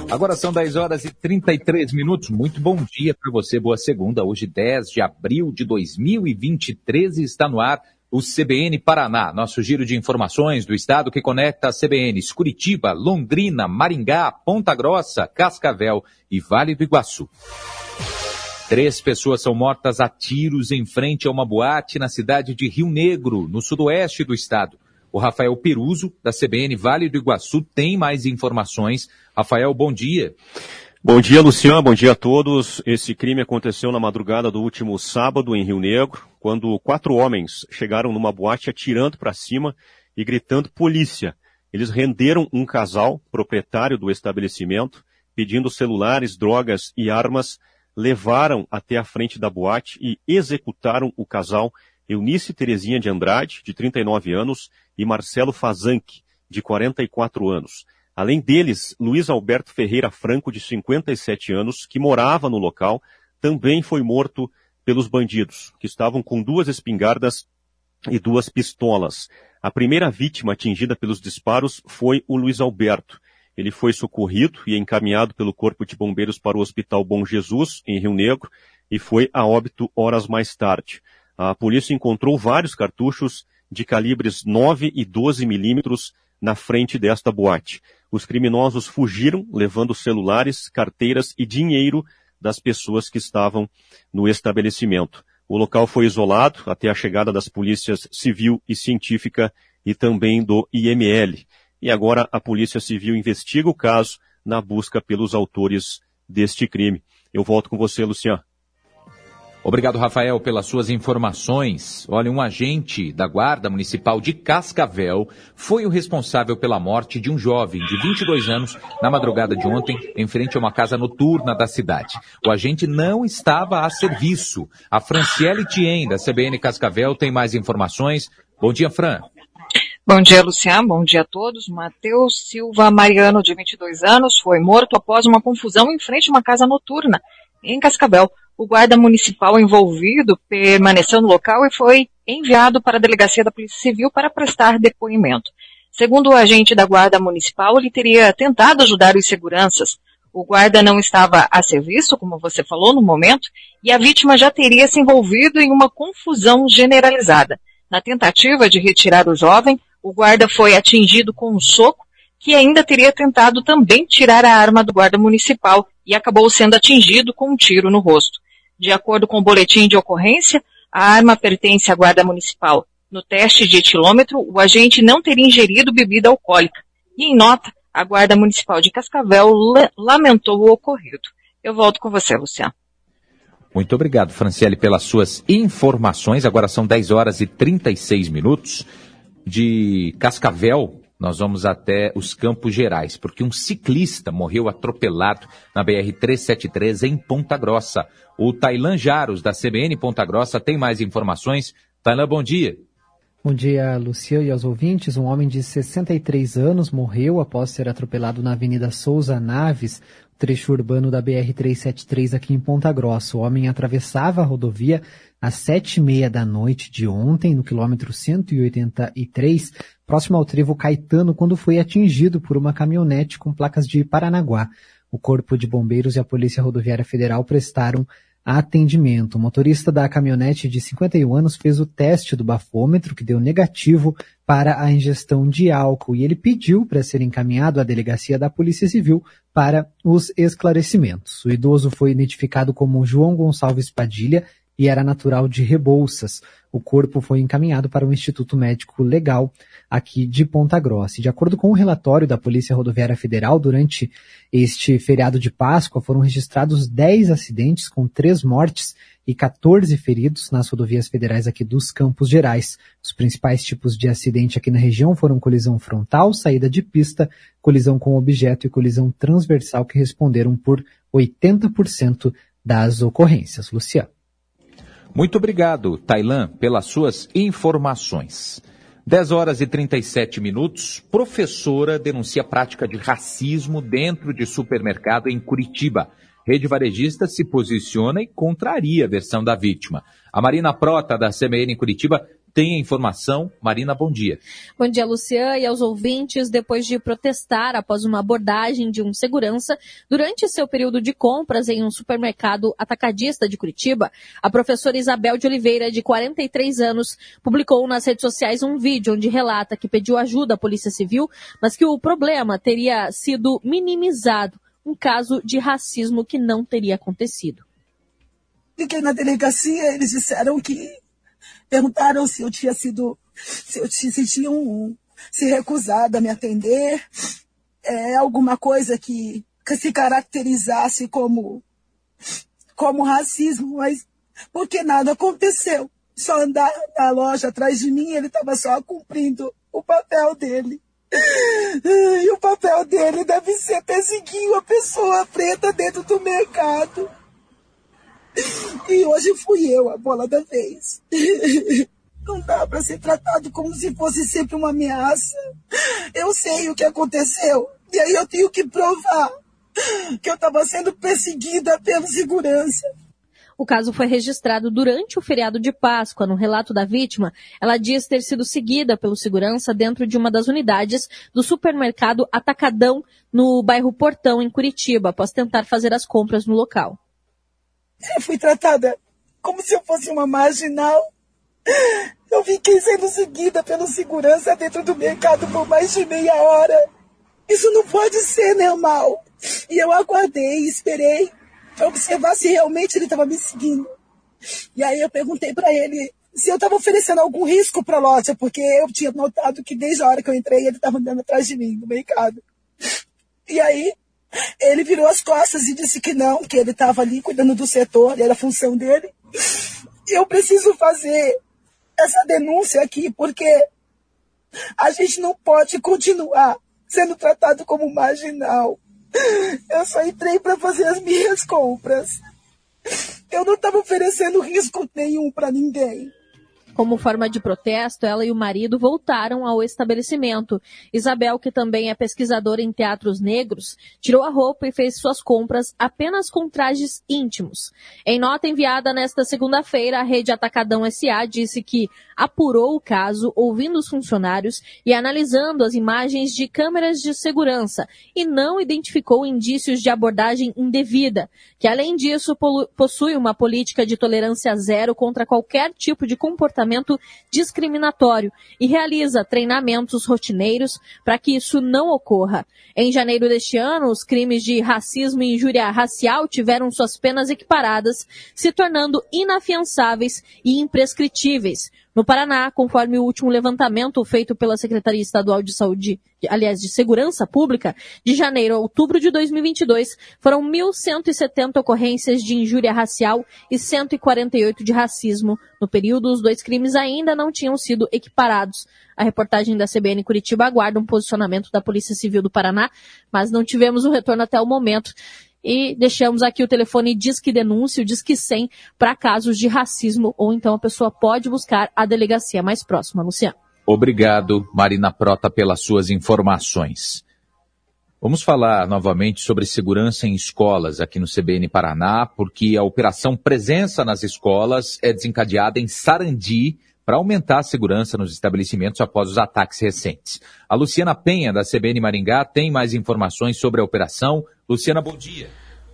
Agora são 10 horas e 33 minutos. Muito bom dia para você, boa segunda. Hoje, 10 de abril de 2023, está no ar o CBN Paraná, nosso giro de informações do estado que conecta as CBNs Curitiba, Londrina, Maringá, Ponta Grossa, Cascavel e Vale do Iguaçu. 3 pessoas são mortas a tiros em frente a uma boate na cidade de Rio Negro, no sudoeste do estado. O Rafael Peruso, da CBN Vale do Iguaçu, tem mais informações. Rafael, bom dia. Bom dia, Luciano. Bom dia a todos. Esse crime aconteceu na madrugada do último sábado em Rio Negro, quando 4 homens chegaram numa boate atirando para cima e gritando polícia. Eles renderam um casal, proprietário do estabelecimento, pedindo celulares, drogas e armas, levaram até a frente da boate e executaram o casal Eunice Terezinha de Andrade, de 39 anos, e Marcelo Fazanque, de 44 anos. Além deles, Luiz Alberto Ferreira Franco, de 57 anos, que morava no local, também foi morto pelos bandidos, que estavam com 2 espingardas e 2 pistolas. A primeira vítima atingida pelos disparos foi o Luiz Alberto. Ele foi socorrido e encaminhado pelo Corpo de Bombeiros para o Hospital Bom Jesus, em Rio Negro, e foi a óbito horas mais tarde. A polícia encontrou vários cartuchos de calibres 9 e 12 milímetros na frente desta boate. Os criminosos fugiram, levando celulares, carteiras e dinheiro das pessoas que estavam no estabelecimento. O local foi isolado até a chegada das polícias civil e científica e também do IML. E agora a Polícia Civil investiga o caso na busca pelos autores deste crime. Eu volto com você, Luciano. Obrigado, Rafael, pelas suas informações. Olha, um agente da Guarda Municipal de Cascavel foi o responsável pela morte de um jovem de 22 anos na madrugada de ontem, em frente a uma casa noturna da cidade. O agente não estava a serviço. A Franciele Thiem, da CBN Cascavel, tem mais informações. Bom dia, Fran. Bom dia, Luciano. Bom dia a todos. Matheus Silva Mariano, de 22 anos, foi morto após uma confusão em frente a uma casa noturna em Cascavel. O guarda municipal envolvido permaneceu no local e foi enviado para a delegacia da Polícia Civil para prestar depoimento. Segundo o agente da guarda municipal, ele teria tentado ajudar os seguranças. O guarda não estava a serviço, como você falou, no momento, e a vítima já teria se envolvido em uma confusão generalizada. Na tentativa de retirar o jovem, o guarda foi atingido com um soco, que ainda teria tentado também tirar a arma do guarda municipal e acabou sendo atingido com um tiro no rosto. De acordo com o boletim de ocorrência, a arma pertence à guarda municipal. No teste de etilômetro, o agente não teria ingerido bebida alcoólica. E em nota, a guarda municipal de Cascavel lamentou o ocorrido. Eu volto com você, Luciano. Muito obrigado, Franciele, pelas suas informações. Agora são 10 horas e 36 minutos. De Cascavel, nós vamos até os Campos Gerais, porque um ciclista morreu atropelado na BR-373 em Ponta Grossa. O Tailan Jaros, da CBN Ponta Grossa, tem mais informações. Tailan, bom dia. Bom dia, Luciano, e aos ouvintes. Um homem de 63 anos morreu após ser atropelado na Avenida Souza Naves, trecho urbano da BR-373 aqui em Ponta Grossa. O homem atravessava a rodovia às 7h30 da noite de ontem, no quilômetro 183, próximo ao trevo Caetano, quando foi atingido por uma caminhonete com placas de Paranaguá. O Corpo de Bombeiros e a Polícia Rodoviária Federal prestaram atendimento. O motorista da caminhonete de 51 anos fez o teste do bafômetro, que deu negativo para a ingestão de álcool, e ele pediu para ser encaminhado à delegacia da Polícia Civil para os esclarecimentos. O idoso foi identificado como João Gonçalves Padilha e era natural de Rebouças. O corpo foi encaminhado para o Instituto Médico Legal aqui de Ponta Grossa. E de acordo com o relatório da Polícia Rodoviária Federal, durante este feriado de Páscoa foram registrados 10 acidentes com 3 mortes e 14 feridos nas rodovias federais aqui dos Campos Gerais. Os principais tipos de acidente aqui na região foram colisão frontal, saída de pista, colisão com objeto e colisão transversal, que responderam por 80% das ocorrências. Luciano. Muito obrigado, Tailan, pelas suas informações. 10 horas e 37 minutos. Professora denuncia prática de racismo dentro de supermercado em Curitiba. Rede varejista se posiciona e contraria a versão da vítima. A Marina Prota, da CBN em Curitiba, tem a informação. Marina, bom dia. Bom dia, Lucian, e aos ouvintes. Depois de protestar após uma abordagem de um segurança durante seu período de compras em um supermercado atacadista de Curitiba, a professora Isabel de Oliveira, de 43 anos, publicou nas redes sociais um vídeo onde relata que pediu ajuda à Polícia Civil, mas que o problema teria sido minimizado, um caso de racismo que não teria acontecido. Fiquei na delegacia, eles disseram que perguntaram se eu tinham se recusado a me atender, alguma coisa que se caracterizasse como racismo, mas porque nada aconteceu. Só andar na loja atrás de mim, ele estava só cumprindo o papel dele. E o papel dele deve ser perseguir uma pessoa preta dentro do mercado. E hoje fui eu a bola da vez. Não dá para ser tratado como se fosse sempre uma ameaça. Eu sei o que aconteceu. E aí eu tenho que provar que eu estava sendo perseguida pelo segurança. O caso foi registrado durante o feriado de Páscoa. No relato da vítima, ela diz ter sido seguida pelo segurança dentro de uma das unidades do supermercado Atacadão, no bairro Portão, em Curitiba, após tentar fazer as compras no local. Eu fui tratada como se eu fosse uma marginal. Eu fiquei sendo seguida pelo segurança dentro do mercado por mais de meia hora. Isso não pode ser normal. E eu aguardei, esperei para observar se realmente ele estava me seguindo. E aí eu perguntei para ele se eu estava oferecendo algum risco para a loja, porque eu tinha notado que desde a hora que eu entrei ele estava andando atrás de mim no mercado. E aí ele virou as costas e disse que não, que ele estava ali cuidando do setor, era a função dele. Eu preciso fazer essa denúncia aqui, porque a gente não pode continuar sendo tratado como marginal. Eu só entrei para fazer as minhas compras. Eu não estava oferecendo risco nenhum para ninguém. Como forma de protesto, ela e o marido voltaram ao estabelecimento. Isabel, que também é pesquisadora em teatros negros, tirou a roupa e fez suas compras apenas com trajes íntimos. Em nota enviada nesta segunda-feira, a Rede Atacadão S.A. disse que apurou o caso, ouvindo os funcionários e analisando as imagens de câmeras de segurança, e não identificou indícios de abordagem indevida, que além disso possui uma política de tolerância zero contra qualquer tipo de comportamento discriminatório e realiza treinamentos rotineiros para que isso não ocorra. Em janeiro deste ano, os crimes de racismo e injúria racial tiveram suas penas equiparadas, se tornando inafiançáveis e imprescritíveis. No Paraná, conforme o último levantamento feito pela Secretaria Estadual de Saúde, de Segurança Pública, de janeiro a outubro de 2022, foram 1.170 ocorrências de injúria racial e 148 de racismo. No período, os dois crimes ainda não tinham sido equiparados. A reportagem da CBN Curitiba aguarda um posicionamento da Polícia Civil do Paraná, mas não tivemos um retorno até o momento. E deixamos aqui o telefone Disque Denúncia, o Disque 100, para casos de racismo, ou então a pessoa pode buscar a delegacia mais próxima. Luciano. Obrigado, Marina Prota, pelas suas informações. Vamos falar novamente sobre segurança em escolas aqui no CBN Paraná, porque a Operação Presença nas Escolas é desencadeada em Sarandi para aumentar a segurança nos estabelecimentos após os ataques recentes. A Luciana Penha, da CBN Maringá, tem mais informações sobre a operação. Luciana, bom dia.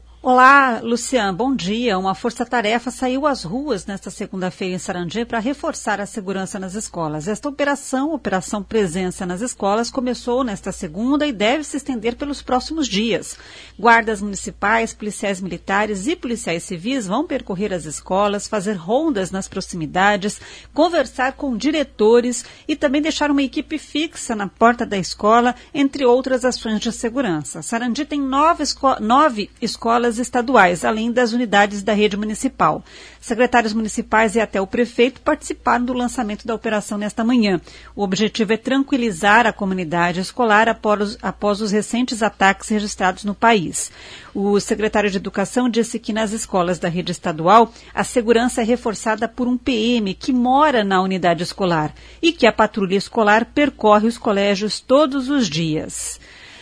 Olá, Luciano, bom dia. Uma força-tarefa saiu às ruas nesta segunda-feira em Sarandi para reforçar a segurança nas escolas. Esta Operação Presença nas Escolas, começou nesta segunda e deve se estender pelos próximos dias. Guardas municipais, policiais militares e policiais civis vão percorrer as escolas, fazer rondas nas proximidades, conversar com diretores e também deixar uma equipe fixa na porta da escola, entre outras ações de segurança. Sarandi tem 9 escolas estaduais, além das unidades da rede municipal. Secretários municipais e até o prefeito participaram do lançamento da operação nesta manhã. O objetivo é tranquilizar a comunidade escolar após os recentes ataques registrados no país. O secretário de Educação disse que nas escolas da rede estadual a segurança é reforçada por um PM que mora na unidade escolar e que a patrulha escolar percorre os colégios todos os dias.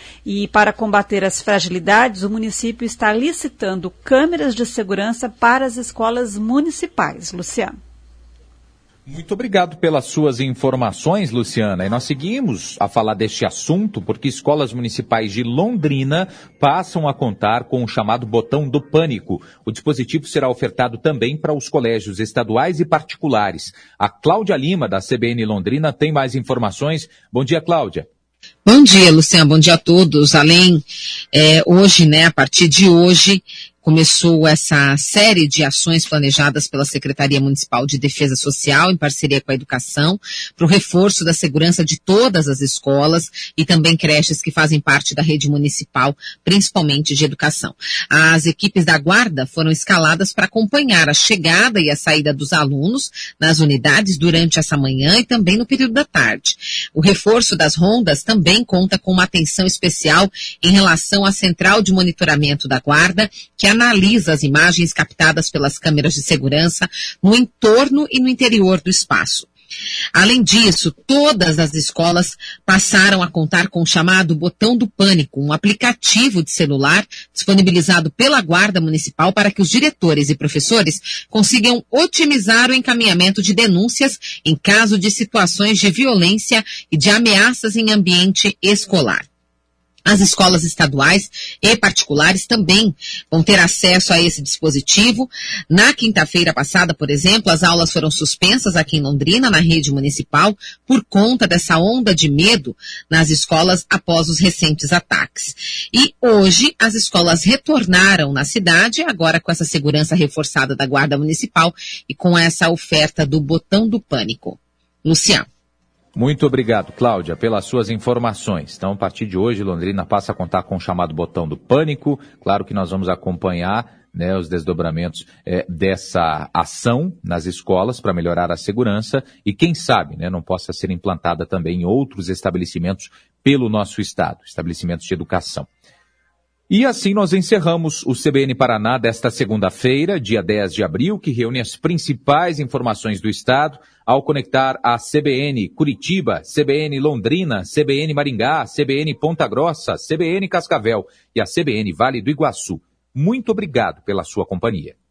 E para combater as fragilidades, o município está licitando câmeras de segurança para as escolas municipais. Luciano. Muito obrigado pelas suas informações, Luciana. E nós seguimos a falar deste assunto porque escolas municipais de Londrina passam a contar com o chamado botão do pânico. O dispositivo será ofertado também para os colégios estaduais e particulares. A Cláudia Lima, da CBN Londrina, tem mais informações. Bom dia, Cláudia. Bom dia, Luciano. Bom dia a todos. Hoje, a partir de hoje, começou essa série de ações planejadas pela Secretaria Municipal de Defesa Social, em parceria com a Educação, para o reforço da segurança de todas as escolas e também creches que fazem parte da rede municipal, principalmente de educação. As equipes da Guarda foram escaladas para acompanhar a chegada e a saída dos alunos nas unidades durante essa manhã e também no período da tarde. O reforço das rondas também conta com uma atenção especial em relação à central de monitoramento da Guarda, que analisa as imagens captadas pelas câmeras de segurança no entorno e no interior do espaço. Além disso, todas as escolas passaram a contar com o chamado Botão do Pânico, um aplicativo de celular disponibilizado pela Guarda Municipal para que os diretores e professores consigam otimizar o encaminhamento de denúncias em caso de situações de violência e de ameaças em ambiente escolar. As escolas estaduais e particulares também vão ter acesso a esse dispositivo. Na quinta-feira passada, por exemplo, as aulas foram suspensas aqui em Londrina, na rede municipal, por conta dessa onda de medo nas escolas após os recentes ataques. E hoje as escolas retornaram na cidade, agora com essa segurança reforçada da Guarda Municipal e com essa oferta do Botão do Pânico. Luciano. Muito obrigado, Cláudia, pelas suas informações. Então, a partir de hoje, Londrina passa a contar com o chamado Botão do Pânico. Claro que nós vamos acompanhar os desdobramentos dessa ação nas escolas para melhorar a segurança e, quem sabe, não possa ser implantada também em outros estabelecimentos pelo nosso estado, estabelecimentos de educação. E assim nós encerramos o CBN Paraná desta segunda-feira, dia 10 de abril, que reúne as principais informações do estado ao conectar a CBN Curitiba, CBN Londrina, CBN Maringá, CBN Ponta Grossa, CBN Cascavel e a CBN Vale do Iguaçu. Muito obrigado pela sua companhia.